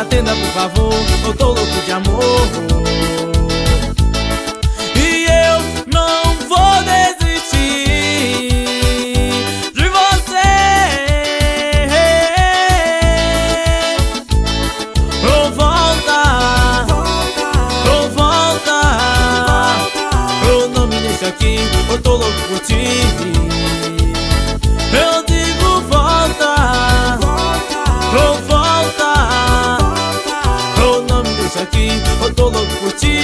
atenda por favor, eu tô louco de amor. E eu não vou desistir de você. Oh, volta, oh, volta, oh, não me deixa aqui, eu tô louco por ti. Eu digo volta, oh, volta, oh, não me deixa aqui, eu tô louco por ti.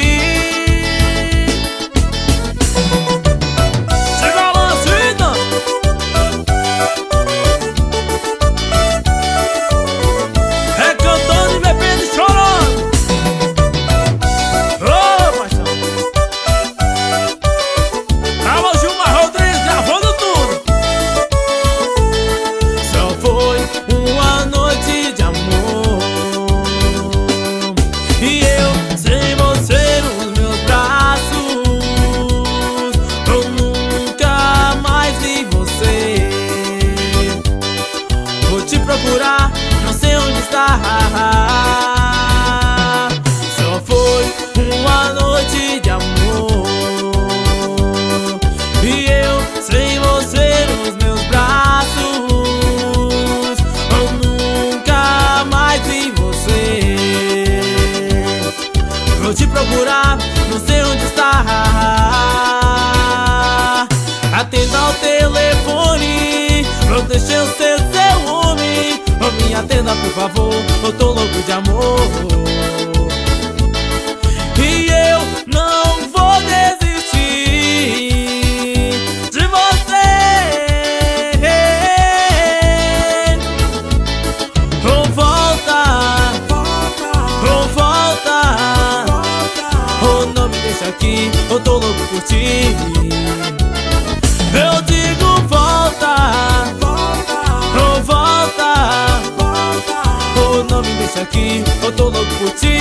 Procurar, não sei onde está. Só foi uma noite de amor. E eu sem você nos meus braços, eu nunca mais vi você. Vou te procurar, não sei onde está. Atenda o telefone, eu deixei o seu ciúme. Oh, me atenda por favor, eu tô louco de amor. E eu não vou desistir de você. Oh, volta, oh, volta, oh, não me deixa aqui, eu tô louco por ti. Eu digo volta, oh, volta, oh, não me deixa aqui, eu tô louco por ti.